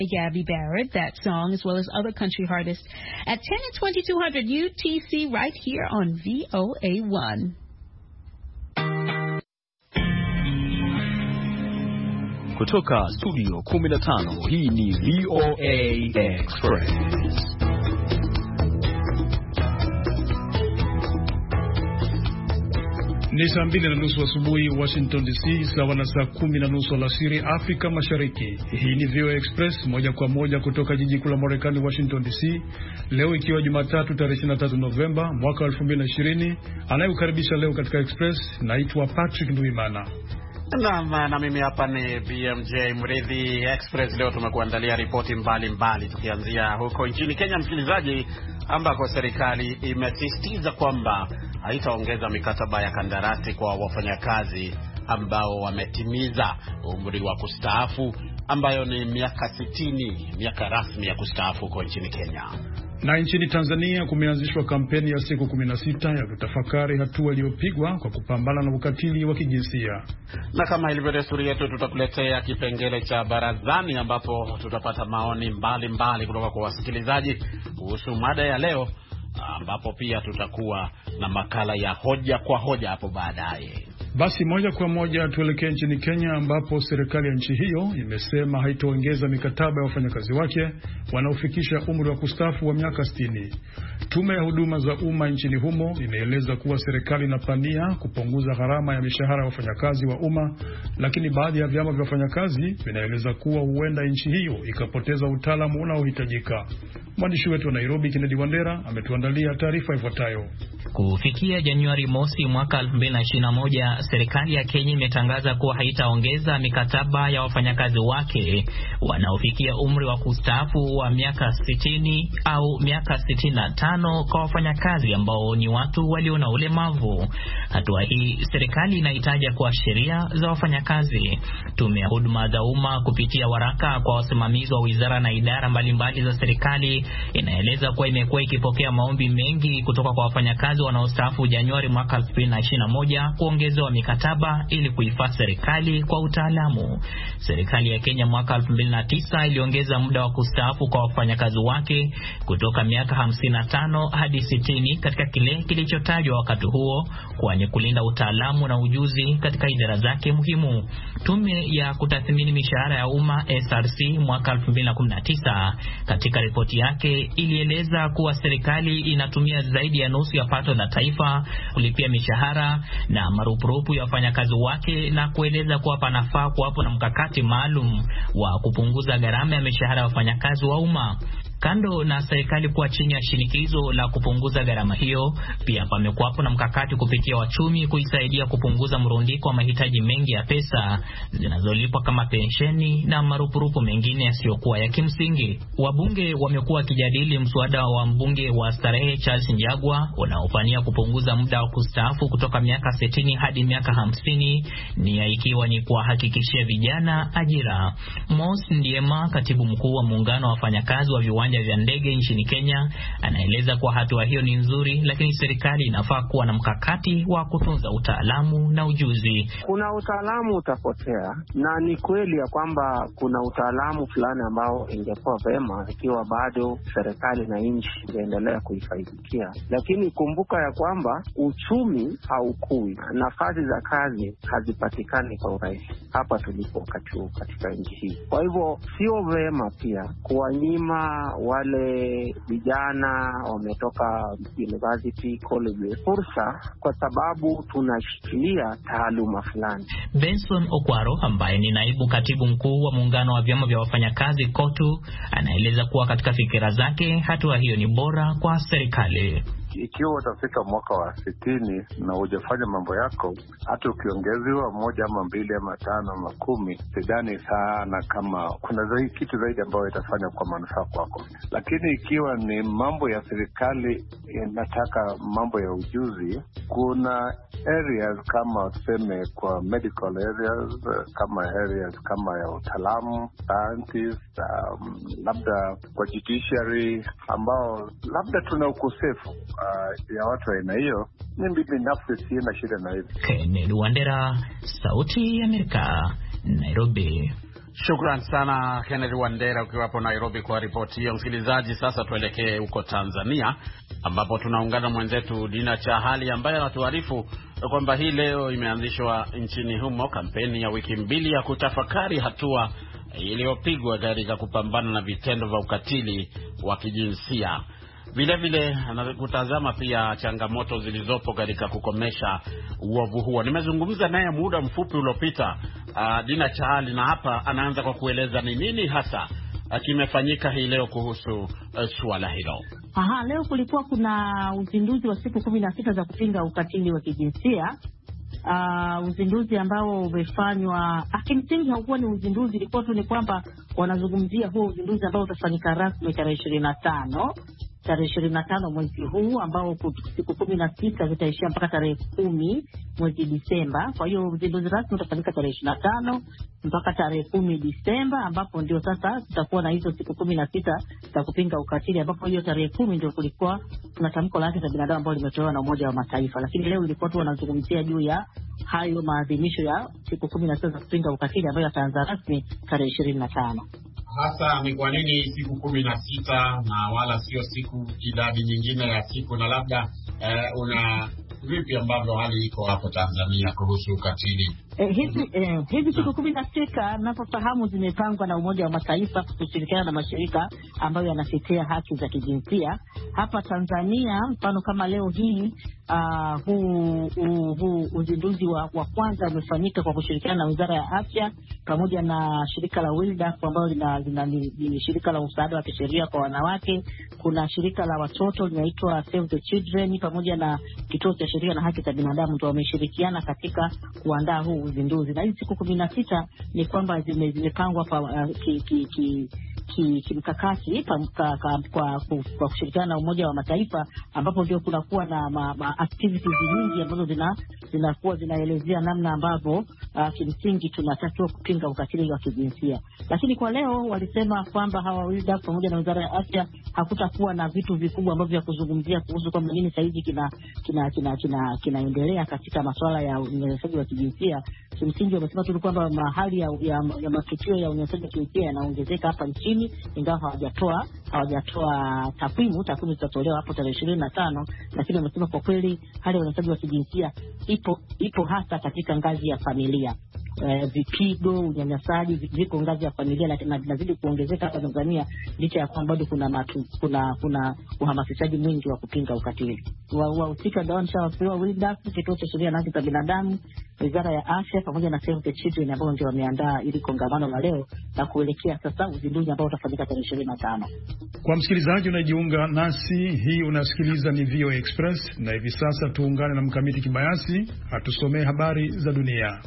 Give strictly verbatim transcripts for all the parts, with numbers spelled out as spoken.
Gabby Barrett, that song, as well as other country artists at ten and twenty-two hundred U T C right here on V O A one. Kutoka studio kumi na tano, hii ni V O A Express. Ni saa mbili na nusu asubuhi Washington D C, sawa na saa kumi na nusu alasiri Afrika Mashariki. Hii ni V O A Express moja kwa moja kutoka jiji kuu la Marekani, Washington D C. Leo ikiwa Jumatatu tarehe ishirini na tatu Novemba mwaka elfu mbili na ishirini. Anayekaribisha leo katika Express naitwa Patrick Nduimana. Na, na mimi hapa ni B M J Mridhi. Express leo tumekuandalia ripoti mbalimbali, tukianzia huko nchini Kenya, msikilizaji, ambako serikali imesisitiza kwamba haitaongeza mikataba ya kandarasi kwa wafanyakazi ambao wametimiza umri wa kustaafu, ambayo ni miaka sitini, miaka rasmi ya kustaafu kwa nchini Kenya. Na nchini Tanzania kumeanzishwa kampeni ya siku kumi na sita ya kutafakari hatua iliyopigwa kwa kupambana na ukatili wa kijinsia. Na kama ilivyo desturi yetu, tutakuletea kipengele cha barazani, ambapo tutapata maoni mbalimbali mbali kutoka kwa wasikilizaji kuhusu mada ya leo, ambapo pia tutakuwa na makala ya hoja kwa hoja hapo baadaye. Basi moja kwa moja tuelekee nchini Kenya, ambapo serikali ya nchi hiyo imesema haitoongeza mikataba ya wafanyakazi wake wanaofikisha umri wa kustaafu wa miaka sitini. Tume ya huduma za umma nchini humo inaeleza kuwa serikali inapania kupunguza gharama ya mishahara ya wafanyakazi wa umma, lakini baadhi ya vyama vya wafanyakazi vinaeleza kuwa huenda nchi hiyo ikapoteza utaalamu unaohitajika. Mwandishi wetu wa Nairobi, Kennedy Wandera, ametuandalia taarifa ifuatayo. Kufikia Januari mosi mwaka elfu mbili na ishirini na moja, serikali ya Kenya imetangaza kuwa haitaongeza mikataba ya wafanyakazi wake wanaofikia umri wa kustaafu wa miaka sitini au miaka sitini na tano kwa wafanyakazi ambao ni watu walio na ulemavu. Hatua hii serikali inahitaja kwa sheria za wafanyakazi. Tume ya huduma za umma kupitia waraka kwa wasimamizi wa wizara na idara mbalimbali za serikali inaeleza kuwa imekuwa ikipokea maombi mengi kutoka kwa wafanyakazi wanaostaafu Januari mwaka elfu mbili na ishirini na moja kuongezewa mikataba ili kuifaa serikali kwa utaalamu. Serikali ya Kenya mwaka elfu mbili na tisa iliongeza muda wa kustaafu kwa wafanyakazi wake kutoka miaka hamsini na tano hadi sitini katika kile kilichotajwa wakati huo kwa ni kulinda utaalamu na ujuzi katika idara zake muhimu. Tume ya kutathmini mishahara ya umma S R C mwaka elfu mbili na kumi na tisa katika ripoti yake ilieleza kuwa serikali inatumia zaidi ya nusu ya pato la taifa kulipia mishahara na marupurupu ya wafanyakazi wake, na kueleza kuwa panafaa kuwapo na mkakati maalum wa kupunguza gharama ya mishahara ya wafanyakazi wa umma. Kando na serikali kuwa chini ya shinikizo la kupunguza gharama hiyo, pia pamekuwapo na mkakati kupitia wachumi kuisaidia kupunguza mrundiko wa mahitaji mengi ya pesa zinazolipwa kama pensheni na marupurupu mengine yasiyokuwa ya kimsingi. Wabunge wamekuwa wakijadili mswada wa mbunge wa Starehe Charles Njagwa unaofania kupunguza muda wa kustaafu kutoka miaka sitini hadi miaka hamsini, nia ikiwa ni kuwahakikishia vijana ajira. Mos Ndiema, katibu mkuu wa muungano wa wafanyakazi wa viwanja vya ndege nchini Kenya, anaeleza kuwa hatua hiyo ni nzuri, lakini serikali inafaa kuwa na mkakati wa kutunza utaalamu na ujuzi. Kuna utaalamu utapotea, na ni kweli ya kwamba kuna utaalamu fulani ambao ingekuwa vema ikiwa bado serikali na nchi ingeendelea kuifaidikia, lakini kumbuka ya kwamba uchumi haukui, nafasi za kazi hazipatikani kwa urahisi hapa tulipo wakati huu katika nchi hii. Kwa hivyo sio vema pia kuwanyima wale vijana wametoka university college fursa kwa sababu tunashikilia taaluma fulani. Benson Okwaro, ambaye ni naibu katibu mkuu wa muungano wa vyama vya wafanyakazi KOTU, anaeleza kuwa katika fikira zake hatua hiyo ni bora kwa serikali. Ikiwa utafika mwaka wa sitini na hujafanya mambo yako, hata ukiongezewa moja ama mbili ama tano ama kumi, sidhani sana kama kuna zaidi kitu zaidi ambayo itafanya kwa manufaa kwako. Lakini ikiwa ni mambo ya serikali inataka mambo ya ujuzi, kuna areas kama tuseme kwa medical areas, kama areas kama ya utaalamu, scientists, um, labda kwa judiciary ambao labda tuna ukosefu Uh, ya watu aina hiyo. Mimi binafsi sina shida na hiyo. Kennedy Wandera, Sauti ya Amerika, Nairobi. Shukran sana Kennedy Wandera ukiwa hapo Nairobi kwa ripoti hiyo. Msikilizaji, sasa tuelekee huko Tanzania ambapo tunaungana mwenzetu Dina Chahali ambaye anatuarifu kwamba hii leo imeanzishwa nchini humo kampeni ya wiki mbili ya kutafakari hatua iliyopigwa katika kupambana na vitendo vya ukatili wa kijinsia. Vile vile anakutazama pia changamoto zilizopo katika kukomesha uovu huo. Nimezungumza naye muda mfupi uliopita uh, Dina Chahali, na hapa anaanza kwa kueleza ni nini hasa kimefanyika hii leo kuhusu uh, suala hilo. Aha, leo kulikuwa kuna uzinduzi wa siku kumi na sita za kupinga ukatili wa kijinsia. Uh, uzinduzi ambao umefanywa, kimsingi haukuwa ni uzinduzi, ilikuwa tu ni kwamba wanazungumzia huo uzinduzi ambao utafanyika rasmi tarehe ishirini na tano tarehe ishirini na tano mwezi huu, ambao siku kumi na sita zitaishia mpaka tarehe kumi mwezi Disemba. Kwa hiyo uzinduzi rasmi utafanyika tarehe ishirini na tano mpaka tarehe kumi Disemba, ambapo ndio sasa tutakuwa na hizo siku kumi na sita za kupinga ukatili, ambapo hiyo tarehe kumi ndio kulikuwa kuna tamko la haki za binadamu ambalo limetolewa na Umoja wa Mataifa. Lakini leo ilikuwa tu wanazungumzia juu ya hayo maadhimisho ya siku kumi na sita za kupinga ukatili ambayo yataanza rasmi tarehe ishirini na tano. Hasa ni kwa nini siku kumi na sita na wala sio siku idadi nyingine ya siku, na labda eh, una vipi ambavyo hali iko hapo Tanzania kuhusu ukatili? Eh, hizi eh, hizi siku kumi na sita ninapofahamu zimepangwa na Umoja wa Mataifa kushirikiana na mashirika ambayo yanatetea haki za kijinsia hapa Tanzania. Mfano kama leo hii uh, huu hu, hu, uzinduzi wa, wa kwanza umefanyika kwa kushirikiana na Wizara ya Afya pamoja na shirika la WiLDAF ambalo lina, lina ni, ni shirika la msaada wa kisheria kwa wanawake. Kuna shirika la watoto linaitwa Save the Children pamoja na kituo cha sheria na haki za binadamu, ndio wameshirikiana katika kuandaa huu uzinduzi. Na hizi siku kumi na sita ni kwamba zimepangwa kwa uh, ki, ki, ki kimkakati kwa, kwa, kwa kushirikiana na Umoja wa Mataifa, ambapo ndio kunakuwa na ma, ma activities nyingi ambazo zina zinakuwa zinaelezea namna ambavyo uh, kimsingi tunatakiwa kupinga ukatili wa kijinsia. Lakini kwa leo walisema kwamba hawa WiLDAF pamoja na Wizara ya Afya hakutakuwa na vitu vikubwa ambavyo vya kuzungumzia kuhusu kwamba nini saizi kina kina kina kina kinaendelea katika masuala ya unyanyasaji wa kijinsia. Kimsingi wamesema tu kwamba mahali ya, ya, ya matukio ya unyanyasaji wa kijinsia yanaongezeka hapa nchini, ingawa hawajatoa hawajatoa takwimu. Takwimu zitatolewa hapo tarehe ishirini na tano, lakini wamesema kwa kweli hali ya unyanyasaji wa kijinsia ipo ipo hasa katika ngazi ya familia. Uh, vipigo, unyanyasaji viko ngazi ya familia, lakini inazidi kuongezeka hapa Tanzania licha ya kwamba bado kuna matu, kuna kuna uhamasishaji mwingi wa kupinga ukatili. Wahusika ndio wameshawapewa WiLDAF, kituo cha sheria na haki za binadamu, Wizara ya Afya pamoja na Save the Children ambao ndio wameandaa ili kongamano la leo na kuelekea sasa uzinduzi ambao utafanyika tarehe ishirini na tano. Kwa msikilizaji unajiunga nasi, hii unasikiliza ni V O A Express, na hivi sasa tuungane na Mkamiti Kibayasi atusomee habari za dunia.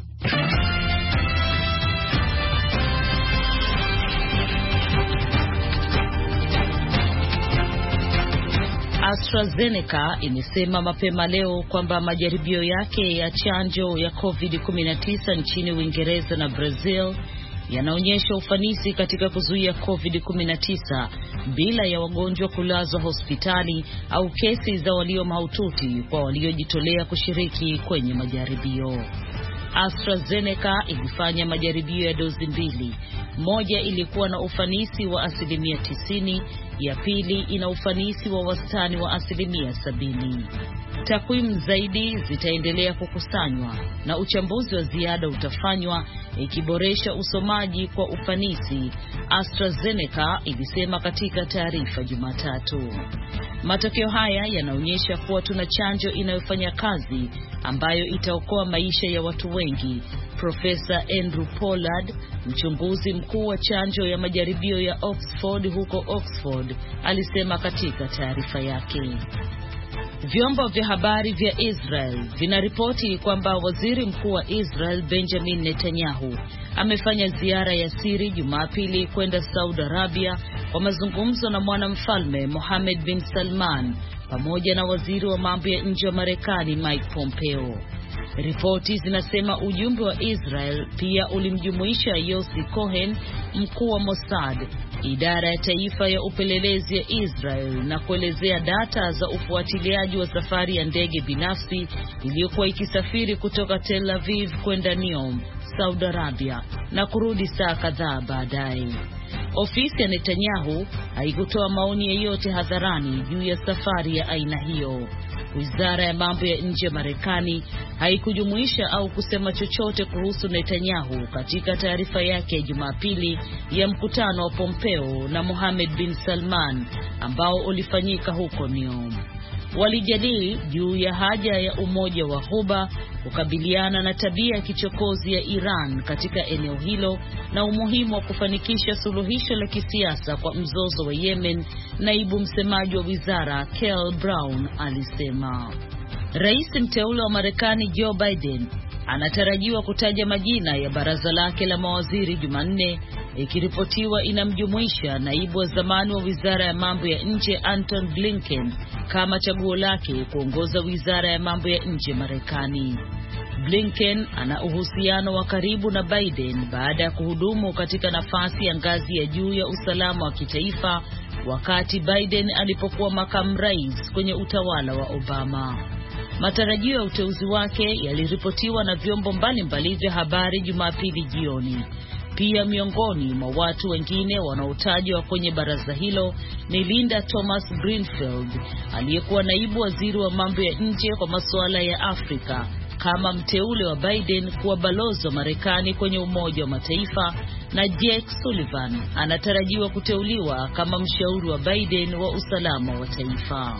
AstraZeneca imesema mapema leo kwamba majaribio yake ya chanjo ya covid kumi na tisa nchini Uingereza na Brazil yanaonyesha ufanisi katika kuzuia covid kumi na tisa bila ya wagonjwa kulazwa hospitali au kesi za walio mahututi kwa waliojitolea kushiriki kwenye majaribio. AstraZeneca ilifanya majaribio ya dozi mbili. Moja ilikuwa na ufanisi wa asilimia tisini, ya pili ina ufanisi wa wastani wa asilimia sabini. Takwimu zaidi zitaendelea kukusanywa na uchambuzi wa ziada utafanywa ikiboresha usomaji kwa ufanisi, AstraZeneca ilisema katika taarifa Jumatatu. Matokeo haya yanaonyesha kuwa tuna chanjo inayofanya kazi ambayo itaokoa maisha ya watu wengi, Profesa Andrew Pollard, mchunguzi mkuu wa chanjo ya majaribio ya Oxford huko Oxford, alisema katika taarifa yake. Vyombo vya habari vya Israel vinaripoti kwamba waziri mkuu wa Israel Benjamin Netanyahu amefanya ziara ya siri Jumapili kwenda Saudi Arabia kwa mazungumzo na mwanamfalme Mohammed bin Salman pamoja na waziri wa mambo ya nje wa Marekani Mike Pompeo. Ripoti zinasema ujumbe wa Israel pia ulimjumuisha Yossi Cohen, mkuu wa Mossad, idara ya taifa ya upelelezi ya Israel na kuelezea data za ufuatiliaji wa safari ya ndege binafsi iliyokuwa ikisafiri kutoka Tel Aviv kwenda Neom, Saudi Arabia na kurudi saa kadhaa baadaye. Ofisi ya Netanyahu haikutoa maoni yoyote hadharani juu ya safari ya aina hiyo. Wizara ya mambo ya nje ya Marekani haikujumuisha au kusema chochote kuhusu Netanyahu katika taarifa yake ya Jumapili ya mkutano wa Pompeo na Mohammed bin Salman ambao ulifanyika huko Neom. Walijadili juu ya haja ya Umoja wa Ghuba kukabiliana na tabia ya kichokozi ya Iran katika eneo hilo na umuhimu wa kufanikisha suluhisho la kisiasa kwa mzozo wa Yemen. Naibu msemaji wa wizara Kel Brown alisema Rais mteule wa Marekani Joe Biden anatarajiwa kutaja majina ya baraza lake la mawaziri Jumanne, ikiripotiwa inamjumuisha naibu wa zamani wa wizara ya mambo ya nje Anton Blinken kama chaguo lake kuongoza wizara ya mambo ya nje Marekani. Blinken ana uhusiano wa karibu na Biden baada ya kuhudumu katika nafasi ya ngazi ya juu ya usalama wa kitaifa wakati Biden alipokuwa makamu rais kwenye utawala wa Obama. Matarajio ya uteuzi wake yaliripotiwa na vyombo mbalimbali vya habari Jumapili jioni. Pia miongoni mwa watu wengine wanaotajwa kwenye baraza hilo ni Linda Thomas Greenfield, aliyekuwa naibu waziri wa mambo ya nje kwa masuala ya Afrika kama mteule wa Biden kuwa balozi wa Marekani kwenye Umoja wa Mataifa, na Jake Sullivan anatarajiwa kuteuliwa kama mshauri wa Biden wa usalama wa taifa.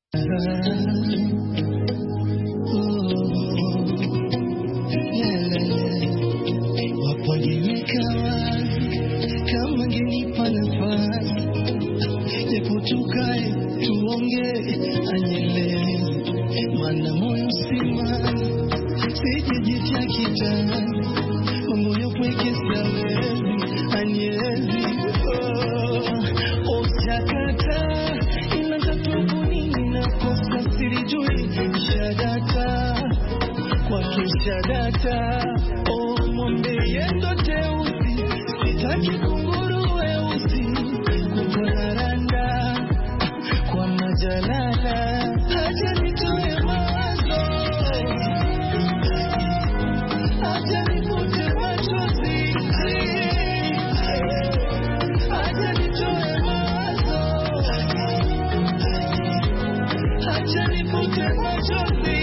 Kama ngenipa nafasi japo tukae tuonge anyele mana moyo sima sijijitia kitani mambo yopweke sawezi anyezi oh osakata ina tatubuni na kosa sirijui shadata kwa kishadata oh mwambe yendo teusi sitaki kunguru weusi kutoraranda kwa majalala haja nitoe mawazo haja nifute machozi haja nitoe mawazo haja nifute machozi.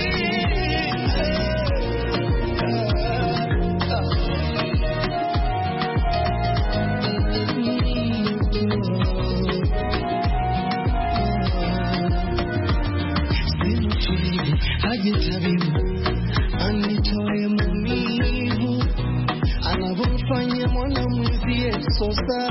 Tabibu anitoe maumivu anavyofanya mwana mwenzie sosa.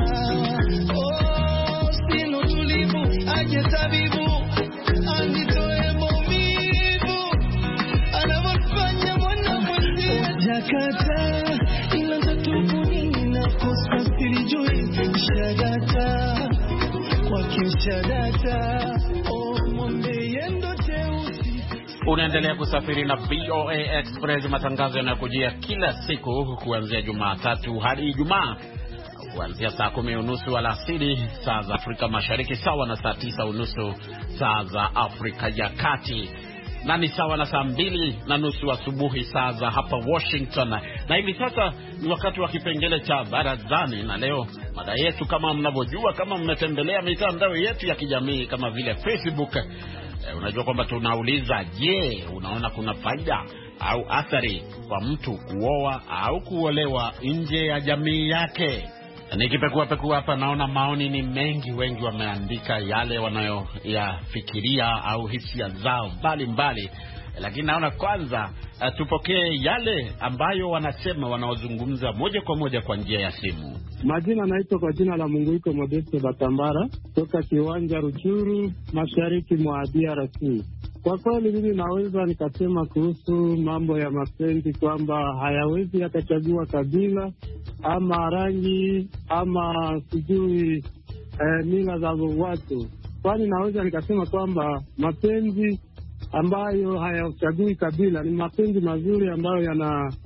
Oh, sina utulivu, aje tabibu anitoe maumivu anavyofanya mwana mwenzie. Jakata ila tatubuni na kosa silijui shadata kwa kishadata. Oh, mwambe yendo teusi. Unaendelea kusafiri na V O A Express, matangazo yanayokujia kila siku kuanzia Jumatatu hadi Ijumaa kuanzia saa kumi unusu alasiri saa za Afrika Mashariki, sawa na saa tisa unusu saa za Afrika ya Kati, na ni sawa na saa mbili na nusu asubuhi saa za hapa Washington. Na hivi sasa ni wakati wa kipengele cha barazani, na leo mada yetu kama mnavyojua, kama mmetembelea mitandao yetu ya kijamii kama vile Facebook, E, unajua kwamba tunauliza, je, unaona kuna faida au athari kwa mtu kuoa au kuolewa nje ya jamii yake? Nikipekua pekua hapa naona maoni ni mengi, wengi wameandika yale wanayoyafikiria au hisia zao mbalimbali. Lakini naona kwanza uh, tupokee yale ambayo wanasema wanaozungumza moja kwa moja kwa njia ya simu. Majina naitwa kwa jina la Munguiko Modeste Batambara toka kiwanja Ruchuru, mashariki mwa D R C. Kwa kweli mimi naweza nikasema kuhusu mambo ya mapenzi kwamba hayawezi yakachagua kabila ama rangi ama sijui eh, mila za watu. Kwani naweza nikasema kwamba mapenzi ambayo hayachagui kabila ni mapenzi mazuri ambayo yana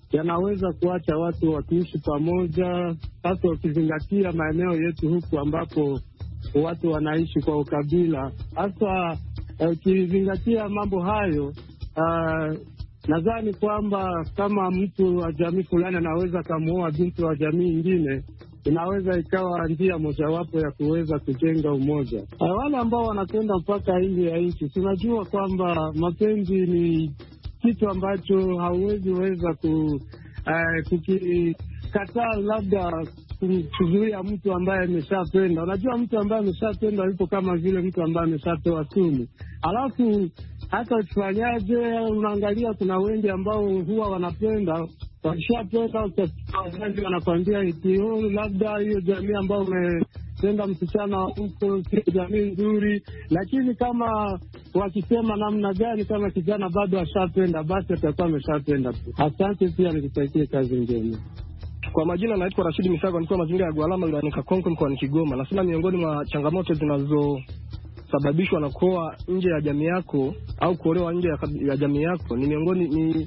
yanaweza kuacha watu wakiishi pamoja, hasa ukizingatia maeneo yetu huku ambapo watu wanaishi kwa ukabila. Hasa ukizingatia uh, mambo hayo, uh, nadhani kwamba kama mtu wa jamii fulani anaweza kamuoa binti wa jamii nyingine, inaweza ikawa njia mojawapo ya kuweza kujenga umoja. Uh, wale ambao wanakwenda mpaka nje ya nchi, tunajua kwamba mapenzi ni kitu ambacho hauwezi weza ku uh, kukikataa, labda kuzuia mtu ambaye ameshapenda. Unajua mtu ambaye ameshapenda yupo kama vile mtu ambaye ameshatoa sumu. Alafu hata ukifanyaje, unaangalia kuna wengi ambao huwa wanapenda, wakishapenda wazazi wanakwambia eti labda hiyo jamii ambao umependa msichana huko sio jamii nzuri, lakini kama wakisema namna gani, kama kijana bado ashapenda, basi atakuwa ameshapenda tu. Asante, pia nikutakie kazi njema. Kwa majina naitwa Rashidi Misago, niko mazingira ya Gwalama wilayani Kakonko mkoani Kigoma. Nasema miongoni mwa changamoto zinazosababishwa na kuoa nje ya jamii yako au kuolewa nje ya jamii yako ni miongoni ni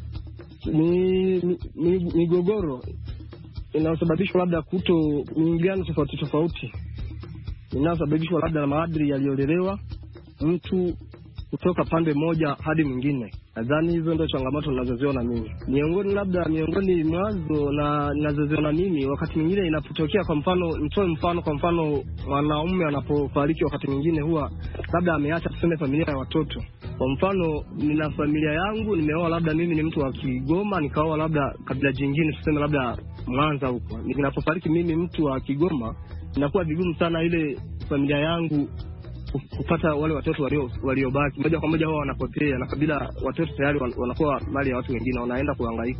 ni migogoro inayosababishwa labda kuto miingiliano tofauti tofauti, inayosababishwa labda na maadili yaliyolelewa mtu kutoka pande moja hadi mwingine. Nadhani hizo ndio changamoto ninazoziona mimi. Miongoni labda miongoni mwazo na ninazoziona mimi, wakati mwingine inapotokea, kwa mfano nitoe mfano, kwa mfano wanaume anapofariki, wakati mwingine huwa labda ameacha tuseme familia ya watoto. Kwa mfano nina familia yangu, nimeoa labda mimi ni mtu wa Kigoma, nikaoa labda kabila jingine tuseme labda Mwanza huko. Ninapofariki mimi mtu wa Kigoma, inakuwa vigumu sana ile familia yangu kupata wale watoto walio waliobaki. Moja kwa moja wao wanapotea na kabila watoto tayari wanakuwa mali ya watu wengine, wanaenda kuhangaika.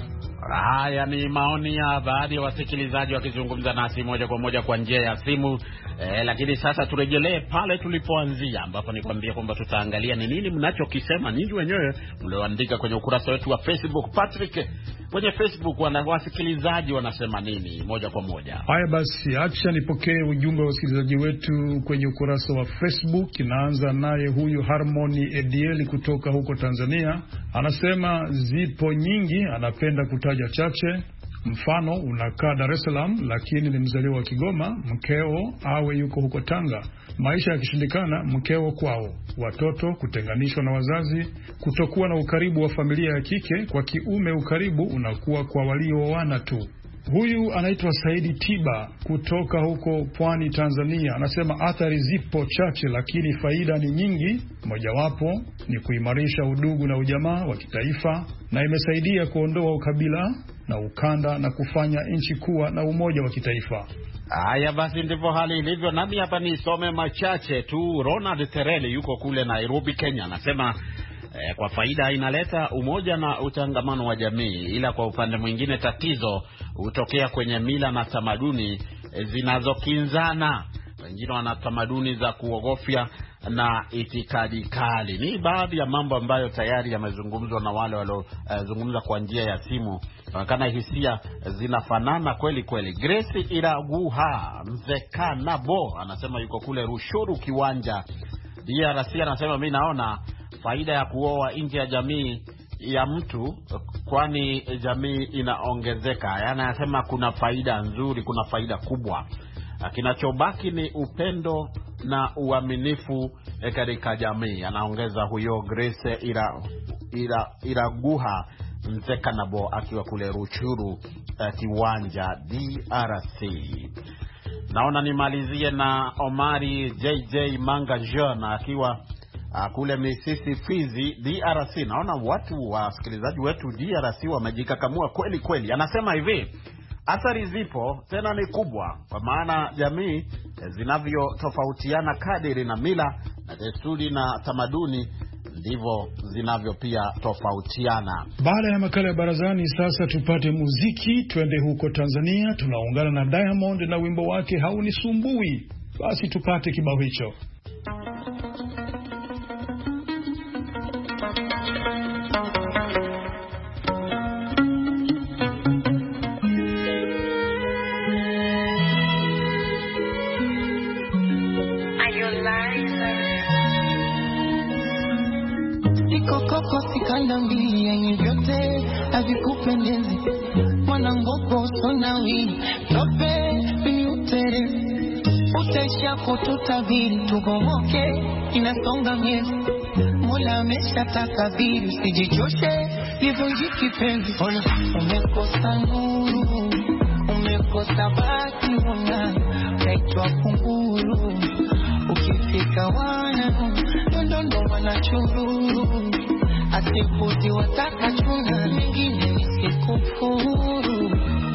Haya ni maoni ya baadhi ya wasikilizaji wakizungumza nasi moja kwa moja kwa njia ya simu. Eh, lakini sasa turejelee pale tulipoanzia, ambapo nikwambia kwamba tutaangalia ni nini mnachokisema ninyi wenyewe mlioandika kwenye ukurasa wetu wa Facebook. Patrick, kwenye Facebook wana wasikilizaji wanasema nini moja kwa moja? Haya basi, acha nipokee ujumbe wa wasikilizaji wetu kwenye ukurasa wa Facebook. Inaanza naye huyu Harmony Edieli kutoka huko Tanzania. Anasema zipo nyingi, anapenda kutaja chache. Mfano, unakaa Dar es Salaam lakini ni mzaliwa wa Kigoma, mkeo awe yuko huko Tanga. Maisha yakishindikana, mkeo kwao, watoto kutenganishwa na wazazi, kutokuwa na ukaribu wa familia ya kike, kwa kiume ukaribu unakuwa kwa walioana tu. Huyu anaitwa Saidi Tiba kutoka huko Pwani Tanzania. Anasema athari zipo chache lakini faida ni nyingi. Mojawapo ni kuimarisha udugu na ujamaa wa kitaifa, na imesaidia kuondoa ukabila na ukanda na kufanya nchi kuwa na umoja wa kitaifa. Haya basi, ndivyo hali ilivyo. Nami hapa nisome machache tu. Ronald Tereli yuko kule Nairobi, Kenya. Anasema eh, kwa faida inaleta umoja na utangamano wa jamii, ila kwa upande mwingine tatizo hutokea kwenye mila na tamaduni eh, zinazokinzana. Wengine wana tamaduni za kuogofya na itikadi kali. Ni baadhi ya mambo ambayo tayari yamezungumzwa na wale waliozungumza uh, kwa njia ya simu. Inaonekana hisia zinafanana kweli kweli. Grace Iraguha Mzekana Bo anasema yuko kule Rushuru Kiwanja, D R C. Anasema mimi naona faida ya kuoa nje ya jamii ya mtu, kwani jamii inaongezeka. Yaani anasema kuna faida nzuri, kuna faida kubwa. Kinachobaki ni upendo na uaminifu katika jamii, anaongeza huyo Grace ira ira Iraguha Mzekanabo akiwa kule Ruchuru uh, Kiwanja, D R C. Naona nimalizie na Omari J J Manga John akiwa uh, kule Misisi Fizi, D R C. Naona watu wasikilizaji wetu D R C wamejikakamua kweli kweli. Anasema hivi: athari zipo tena ni kubwa, kwa maana jamii zinavyotofautiana kadiri na mila na desturi na tamaduni ndivyo zinavyo pia tofautiana. Baada ya makala ya barazani, sasa tupate muziki. Twende huko Tanzania, tunaungana na Diamond na wimbo wake Haunisumbui. Basi tupate kibao hicho. Koko sikanda mbili yenye vyote havikupendezi mwanangoko sonawi tope niutere utaisha kututabiri tugomoke inasonga miezi Mola amesha takabiri usijichoshe livunjiki penzi ona umekosa nuru umekosa baki una kaitwa kunguru ukifika wana ndondo wanachururu asipuzi wataka chuna mengine nisikufuru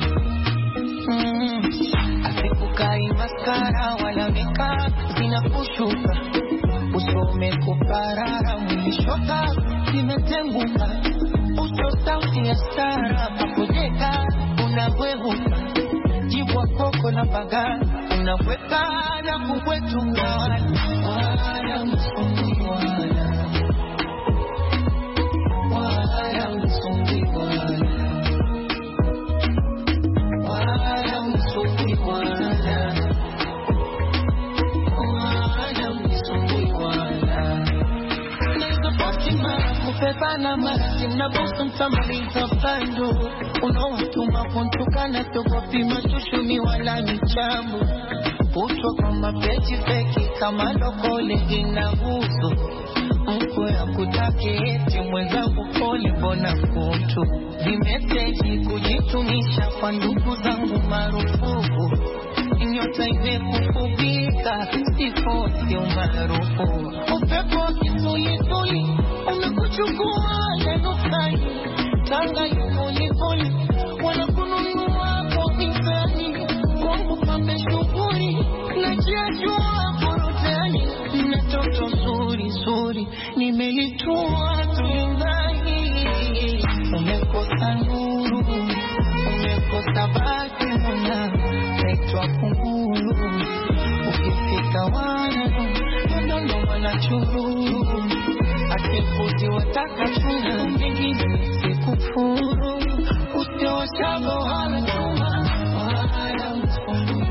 mm. asikukai maskara wala meka zinakushuka usome kuparara mwishoka zimetenguka uso sauti ya stara pakujeka unabweguka jibwa koko na baga unabweka na kubwetunga wala msumbi wala wala msumbi wala wala msumbi wala Pepana mara na bosa mtamaliza pando unaotuma kuntukana tokopi matushumi wala michambo utwa kwa mapechi feki kama lokole ina uso mko ya kutake eti mwenzangu pole bona kutu vimeseji kujitumisha kwa ndugu zangu marufuku nyota imekufubika sifosi umarufu upepo kisulisuli umekuchukua yanukani tanga yukulipoli wanakununua kwa mizani kwangu pambe shughuli najiajua porotani na toto zuri zuri nimelitua tulimbani umekosa nuru umekosa baki muna naitwa kunguru ukifika wana ndondo wanachururu asipuzi wataka chuna mengine sikufuru usioshago wala chuma wala msumbi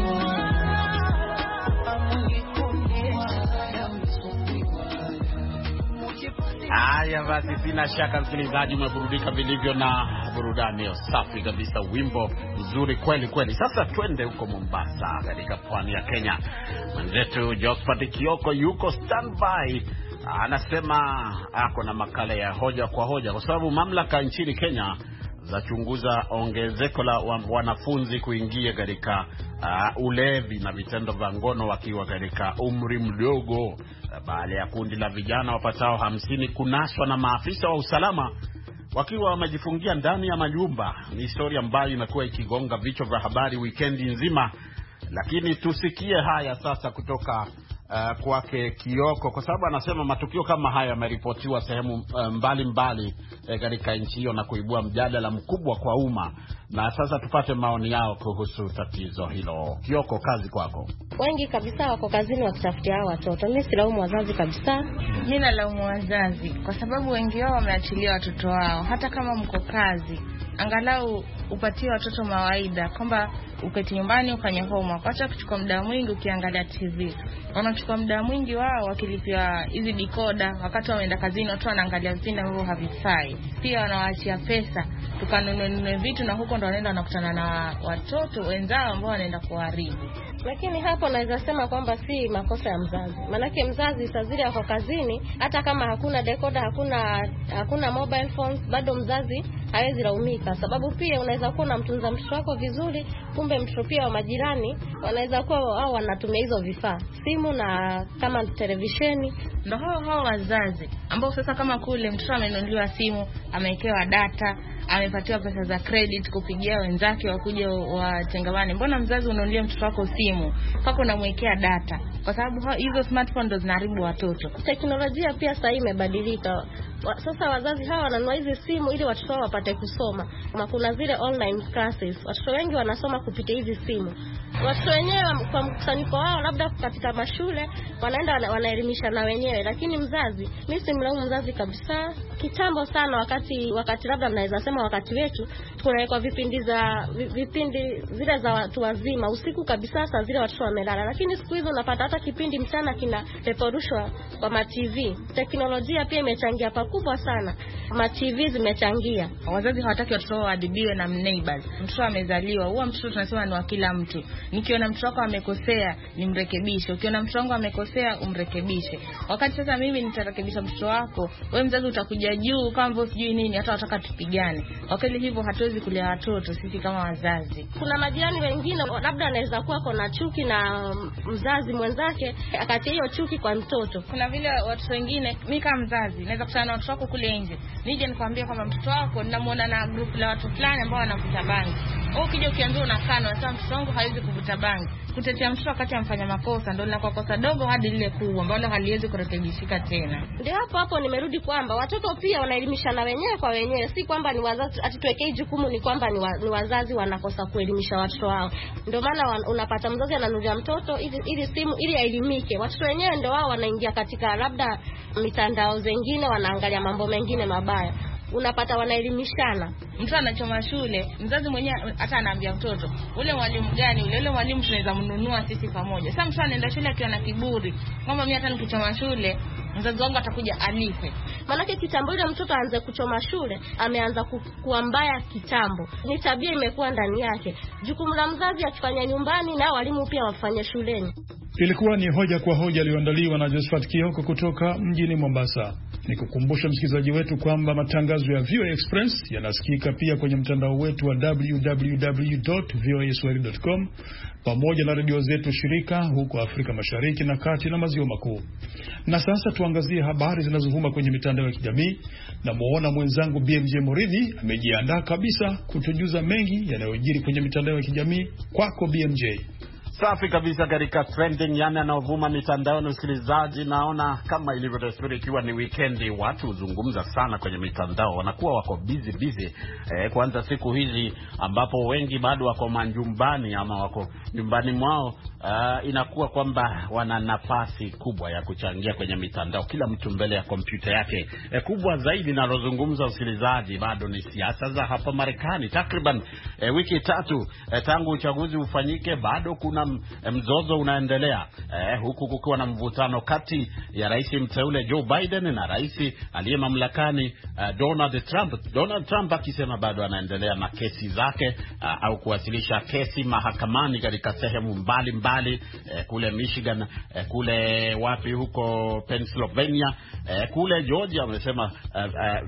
Haya basi, sina shaka msikilizaji umeburudika vilivyo na burudani hiyo safi kabisa, wimbo mzuri kweli kweli. Sasa twende huko Mombasa katika pwani ya Kenya. Mwenzetu Josephat Kioko yuko standby, anasema ako na makala ya hoja kwa hoja, kwa sababu mamlaka nchini Kenya zachunguza ongezeko la wanafunzi kuingia katika uh, ulevi na vitendo vya ngono wakiwa katika umri mdogo, baada ya kundi la vijana wapatao hamsini kunaswa na maafisa wa usalama wakiwa wamejifungia ndani ya majumba. Ni historia ambayo imekuwa ikigonga vichwa vya habari wikendi nzima, lakini tusikie haya sasa kutoka Uh, kwake Kioko, kwa sababu anasema matukio kama haya yameripotiwa sehemu uh, mbali mbali uh, katika nchi hiyo na kuibua mjadala mkubwa kwa umma. Na sasa tupate maoni yao kuhusu tatizo hilo. Kioko, kazi kwako. Wengi kabisa wako kazini wakitafutia hao watoto. Mimi silaumu wazazi kabisa. Mimi nalaumu wazazi kwa sababu wengi wao wameachilia watoto wao. Hata kama mko kazi, angalau upatie watoto mawaida kwamba uketi nyumbani ufanye homework. Acha kuchukua muda mwingi ukiangalia T V. Wanachukua muda mwingi wao wakilipia hizi decoder, wakati wameenda kazini watu wanaangalia vipindi ambavyo havifai. Pia wanawaachia pesa tukanunue vitu, na huko ndo wanaenda wanakutana na watoto wenzao ambao wanaenda kuharibu. Lakini hapo naweza sema kwamba si makosa ya mzazi. Manake mzazi saa zile yako kazini, hata kama hakuna decoder, hakuna hakuna mobile phones, bado mzazi hawezi laumika, sababu pia unaweza kuwa unamtunza mtoto wako vizuri, kumbe mtoto pia wa majirani wanaweza kuwa wao wanatumia hizo vifaa, simu na kama televisheni. Ndio hao hao wazazi ambao sasa kama kule mtoto amenunuliwa simu, amewekewa data, amepatiwa pesa za credit kupigia wenzake wakuje watengamane. Mbona mzazi unanunulia mtoto wako simu pako unamwekea data? Kwa sababu hizo smartphone ndo zinaharibu watoto. Teknolojia pia sasa imebadilika. Sasa wazazi hawa wananunua hizi simu ili watoto wao wapate kusoma. Kama kuna zile online classes, watoto wengi wanasoma kupitia hizi simu. Watoto wenyewe kwa mkusanyiko wao labda katika mashule wanaenda wanaelimisha na wenyewe, lakini mzazi, mimi simlaumu mzazi kabisa. Kitambo sana wakati wakati labda mnaweza sema wakati wetu tunaweka vipindi za vipindi zile za watu wazima usiku kabisa, saa zile watoto wamelala, lakini siku hizo unapata unapata kipindi mchana kina peperushwa kwa ma T V. Teknolojia pia imechangia pakubwa sana. Ma T V zimechangia. Wazazi hawataki watoto wao waadibiwe na neighbors. Mtoto amezaliwa, huwa mtoto tunasema ni wa kila mtu. Nikiona mtoto wako amekosea, nimrekebishe. Ukiona mtoto wangu amekosea, umrekebishe. Wakati sasa mimi nitarekebisha mtoto wako, wewe mzazi utakuja juu kama vile sijui nini, hata wataka tupigane. Wakati hivyo hatuwezi kulea watoto sisi kama wazazi. Kuna majirani wengine labda anaweza kuwa kuna chuki na mzazi mwenzake, akati hiyo chuki kwa mtoto. Kuna vile watu wengine, mimi kama mzazi naweza kukutana na watoto wako kule nje, nije nikwambie kwamba mtoto wako ninamuona na group la watu fulani ambao wanavuta bangi. Au ukija ukiambia unakaa na sasa mtoto wangu hawezi kuvuta bangi. Kutetea mtoto wakati amfanya makosa ndio linakuwa kosa dogo hadi lile kubwa ambalo haliwezi kurekebishika tena. Ndio hapo hapo nimerudi kwamba watoto pia wanaelimishana wenyewe kwa wenyewe, si kwamba ni wazazi atituwekee jukumu, ni kwamba ni, wa, ni wazazi wanakosa kuelimisha watoto wao. Ndio maana unapata mzazi ananuria mtoto ili, ili simu ili aelimike. Watoto wenyewe ndio wao wanaingia katika labda mitandao zingine, wanaangalia mambo mengine mabaya. Unapata wanaelimishana. Mtu anachoma shule, mzazi mwenyewe hata anaambia mtoto, ule mwalimu gani ule ule mwalimu tunaweza mnunua sisi pamoja. Sasa mtu anaenda shule akiwa na kiburi, kwamba mimi hata nikichoma shule, mzazi wangu atakuja alipe. Maana kitambo ile mtoto aanze kuchoma shule, ameanza ku, kuwa mbaya kitambo. Ni tabia imekuwa ndani yake. Jukumu la mzazi akifanya nyumbani na walimu pia wafanye shuleni. Ilikuwa ni hoja kwa hoja iliyoandaliwa na Josephat Kioko kutoka mjini Mombasa. Nikukumbusha msikilizaji wetu kwamba matangazo ya V O A Express yanasikika pia kwenye mtandao wetu wa w w w dot v o a swahili dot com pamoja na redio zetu shirika huko Afrika Mashariki na Kati na Maziwa Makuu. Na sasa tuangazie habari zinazovuma kwenye mitandao ya kijamii, na muona mwenzangu B M J Muridhi amejiandaa kabisa kutujuza mengi yanayojiri kwenye mitandao ya kijamii. Kwako B M J. Safi kabisa katika trending, yani anaovuma mitandao. Msikilizaji, naona kama ilivyo desturi, ikiwa ni weekendi watu huzungumza sana kwenye mitandao, wanakuwa wako busy busy eh, kwanza siku hizi ambapo wengi bado wako majumbani ama wako nyumbani mwao. Uh, inakuwa kwamba wana nafasi kubwa ya kuchangia kwenye mitandao, kila mtu mbele ya kompyuta yake. Eh, kubwa zaidi nalozungumza msikilizaji bado ni siasa za hapa Marekani. Takriban eh, wiki tatu eh, tangu uchaguzi ufanyike, bado kuna mzozo unaendelea eh, huku kukiwa na mvutano kati ya rais mteule Joe Biden na rais aliye mamlakani uh, Donald Trump. Donald Trump akisema bado anaendelea na kesi zake uh, au kuwasilisha kesi mahakamani katika sehemu mbali mbali eh, kule Michigan, eh, kule wapi huko Pennsylvania, eh, kule Georgia. Wamesema uh,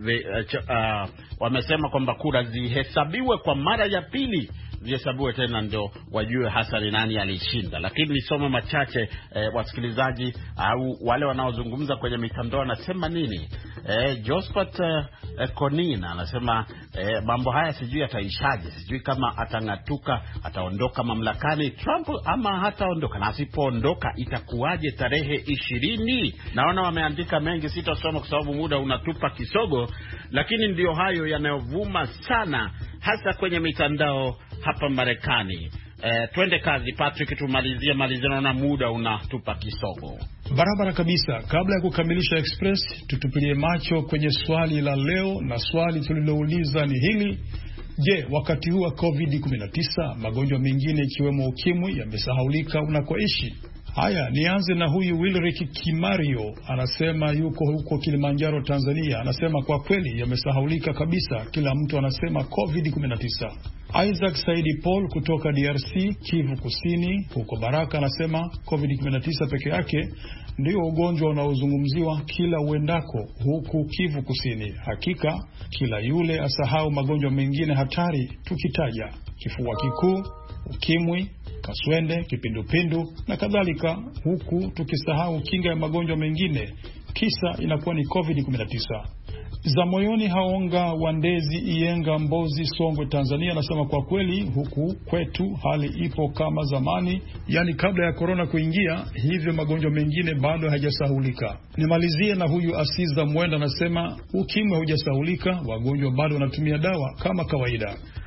uh, uh, wamesema kwamba kura zihesabiwe kwa mara ya pili, zihesabiwe tena ndio wajue hasa ni nani alishinda. Lakini nisome machache eh, wasikilizaji au wale wanaozungumza kwenye mitandao wanasema nini. Eh, Josephat eh, Konina anasema eh, mambo haya sijui ataishaje, sijui kama atangatuka, ataondoka mamlakani Trump ama hataondoka, na asipoondoka itakuwaje tarehe ishirini. Naona wameandika mengi, sitasoma kwa sababu muda unatupa kisogo, lakini ndio hayo yanayovuma sana hasa kwenye mitandao hapa Marekani. Eh, twende kazi Patrick, tumalizie malizie na muda unatupa kisogo. Barabara kabisa. Kabla ya kukamilisha Express, tutupilie macho kwenye swali la leo, na swali tulilouliza ni hili: je, wakati huu wa covid kumi na tisa magonjwa mengine ikiwemo ukimwi yamesahaulika unakoishi? Haya, nianze na huyu Wilrick Kimario, anasema yuko huko Kilimanjaro, Tanzania. Anasema kwa kweli yamesahaulika kabisa, kila mtu anasema covid kumi na tisa. Isaac Saidi Paul kutoka D R C, Kivu Kusini, huko Baraka, anasema covid kumi na tisa peke yake ndio ugonjwa unaozungumziwa kila uendako huku Kivu Kusini. Hakika kila yule asahau magonjwa mengine hatari tukitaja: kifua kikuu, ukimwi, kaswende, kipindupindu na kadhalika, huku tukisahau kinga ya magonjwa mengine, kisa inakuwa ni covid kumi na tisa. Za moyoni Haonga Wandezi Ienga Mbozi, Songwe, Tanzania, anasema kwa kweli huku kwetu hali ipo kama zamani, yani kabla ya korona kuingia, hivyo magonjwa mengine bado hajasahulika. Nimalizie na huyu Asiza Mwenda, anasema ukimwi hujasahulika, wagonjwa bado wanatumia dawa kama kawaida.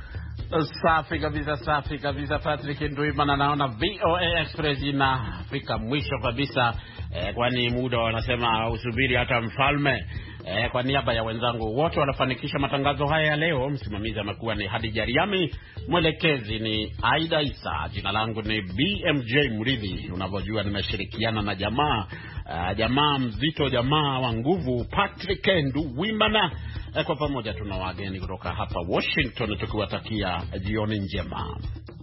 Safi kabisa, safi kabisa Patrick Ndwimana. Naona V O A Express inafika mwisho kabisa, eh, kwani muda wanasema usubiri hata mfalme. Eh, kwa niaba ya wenzangu wote wanafanikisha matangazo haya ya leo, msimamizi amekuwa ni Hadija Riami, mwelekezi ni Aida Isa, jina langu ni B M J Mridhi. Unavyojua nimeshirikiana na jamaa uh, jamaa mzito, jamaa wa nguvu, Patrick Ndwimana. Eh, kwa pamoja tuna wageni kutoka hapa Washington tukiwatakia jioni njema.